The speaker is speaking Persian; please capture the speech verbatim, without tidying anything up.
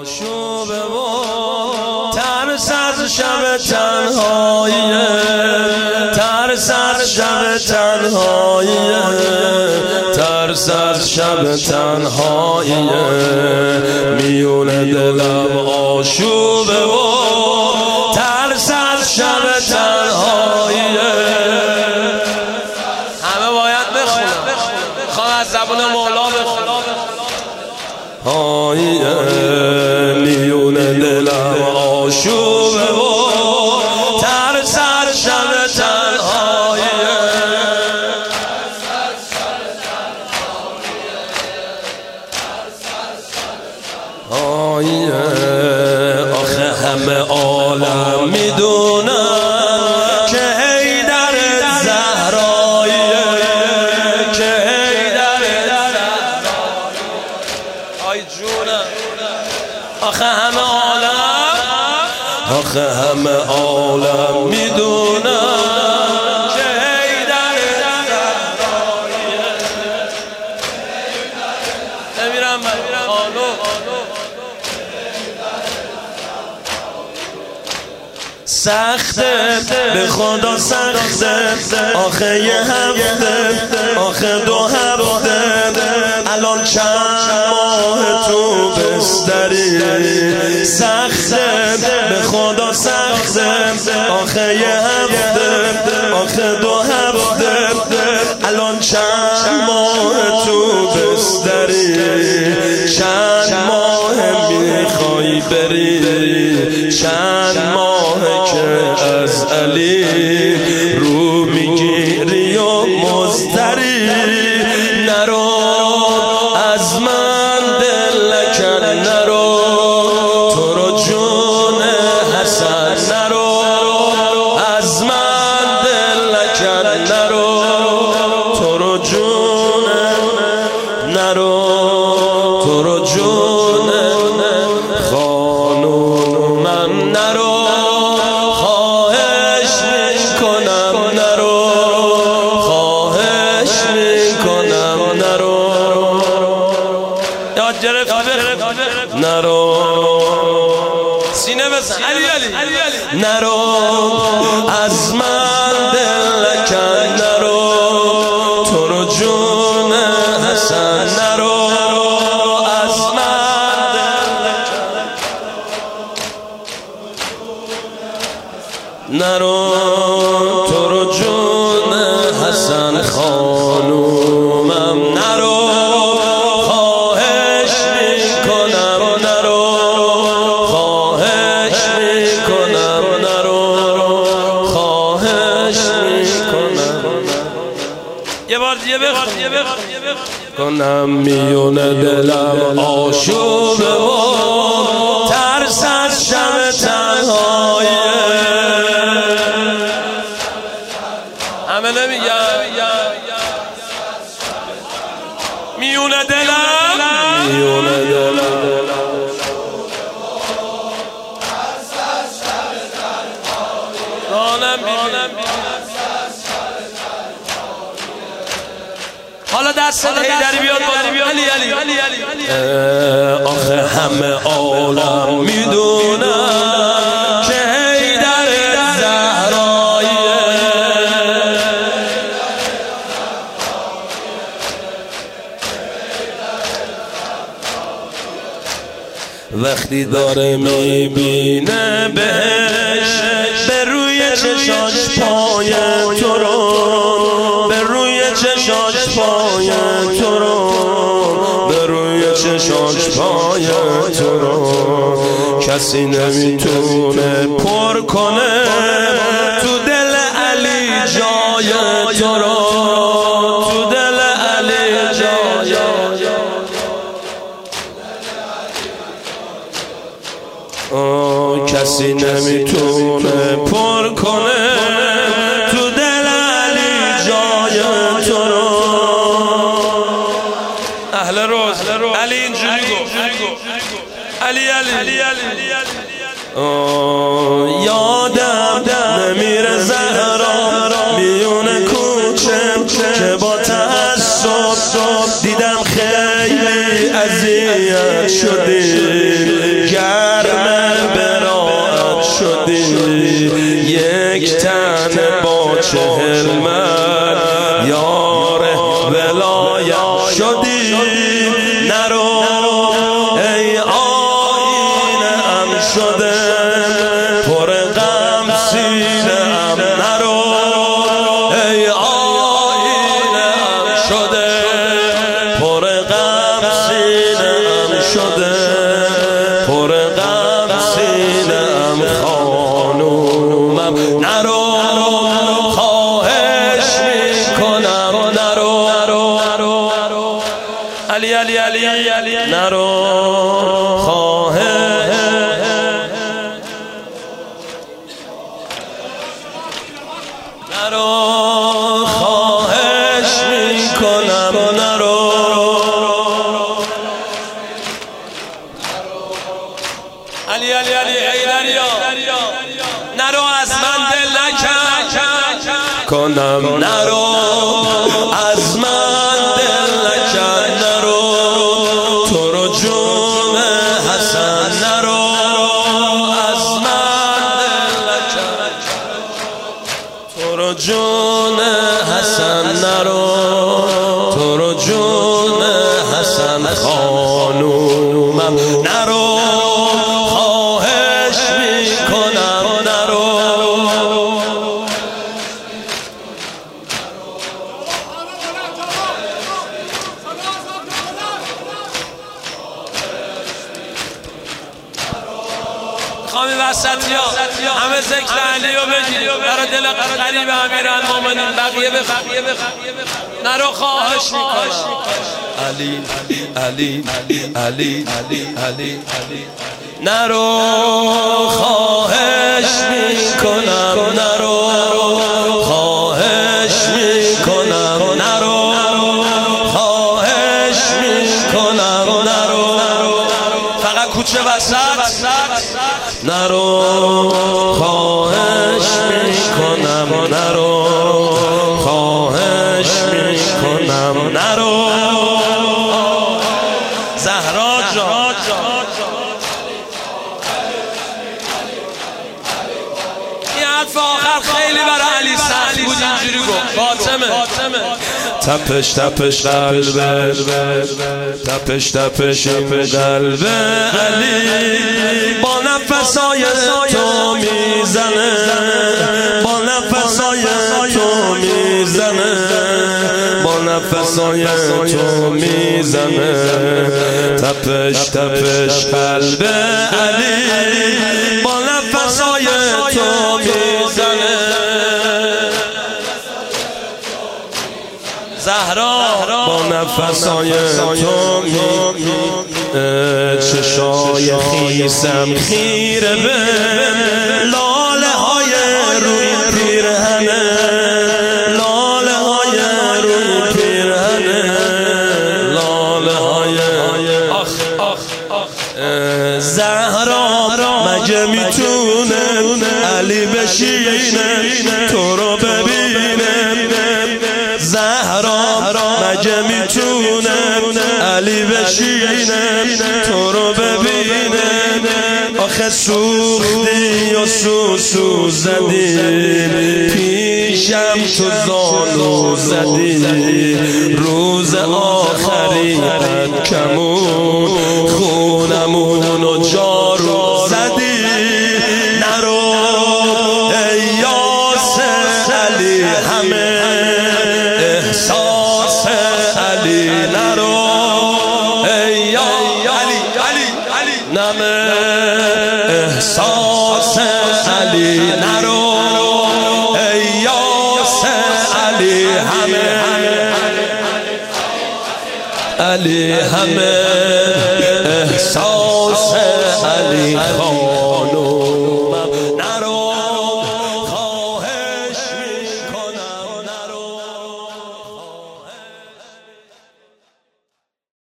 آشوبه و ترس از شب تنهاییه، ترس از شب تنهاییه، ترس از شب تنهاییه. میونه دلم آشوبه و ترس از شب تنهاییه. همه باید بخونم، خواهم از زبون مولا بخونم. هاییه میونه دلم آشوبه و ترس از شب تنهاییه. هاییه آخه همه عالم میدونن که حیدر زهراییه، که حیدر زهراییه. آی جونم آخه همه عالم، آخه همه عالم میدونن که حیدر زهراییه. نمیرم من خانو سخته به خدا سخته، آخه یه هفته، آخه دو هفته، الان چند ماه تو بستری. سخته به خدا سخته، آخه یه هفته، آخه دو هفته، الان چند ماه تو بستری. چند ماه میخوای بری، چند ماه که از علی رو میگیری و مضطری. نرو از من دل نکن، نرو تو رو جون حسن، نرو از من دل نکن، نرو تو رو جون، نرو تو رو جون خانوم من، نرو خواهش میکنم، نرو خواهش میکنم، نرو یاد گرفت نرو سینه بزن علی علی، نرو از من دل نکن، نرو تو رو جون حسن، نرو از من دل نکن، نرو تو رو جون حسن خانومم، نرو خواهش میکنم، نرو خواهش میکنم، نرو خواهش میکنم. یه بار دیگه بخون، یه بخون کنم میونه دلم آشوبه و ترس از شب تنهاییه. همه نمیگم میونه دلم، میونه دلم دانم بینم. حالا دست حیدری بیاد بالا. علی علی علی آخه همه عالم میدونن که حیدر زهراییه. وقتی داره میبینه بهش به روی چشاش پای تو رو، به روی چشاش پای تو رو، به روی چشاش پای تو رو. کسی نمیتونه پر کنه تو دل علی جای تو رو، تو دل علی جای. آه کسی نمیتونه پر کنه تو دل علی جای تو رو. اهل روز علی اینجوری گفت، علی علی علی یادم نمیره زهرا میونه کوچه که با تعصب دیدم خیلی اذیت شدی. گرم برات شدی یک تن با چهل من یار ولایت شدی نرو ای آینه ام شده پر غم سینه ام نرو ای آینه ام شده پر غم سینه ام شده پر غم سینه ام خانومم نرو خواهش میکنم نرو علی علی علی علی نرو خواهش نرو خواهش میکنم نرو علی علی علی ای دریا نرو از من دل نکن کنم نرو از من دل نکن نرو تو رو جون حسن نرو از من دل نکن تو رو جون حسن نرو تو رو جون حسن خانومم نرو خواهش میکنم نرو خواهی وسطی ها همه ذکر علی رو بگیرید برای دل قریب امیرالمومنین بقیه بخواه نرو خواهش میکنم علی علی علی علی نرو خواهش میکنم نرو خواهش میکنم نرو خواهش میکنم نرو فقط کوچه وسط نرو خواهش میکنم نرو خواهش میکنم نرو زهرا جان این حرف آخر خیلی برای علی سخت بود اینجوری گفت فاطمه تپش تپش قلبه تپش تپش قلبه علی با نفسای تو میزنه با نفسای تو میزنه با نفسای تو میزنه تپش تپش قلبه علی با نفسای تو میزنه زهرا با نفسای تو می چشای خیسم خیره به لاله های روی پیرهنه لاله های روی پیرهنه لاله های آخ آخ زهرا مگه میتونه علی بشینه تو رو ببینه زهرا مگه میتونه علی بشینه تو رو ببینه آخه سوختی و سوسو زدی پیشم تو زانو زدی روز آخری کمون خونمون و جارو زدی نرو ای یاسر علی همه احساس علی نرو ای علی علی نمه احساس علی نرو ای یاسر علی همه علی همه احساس علی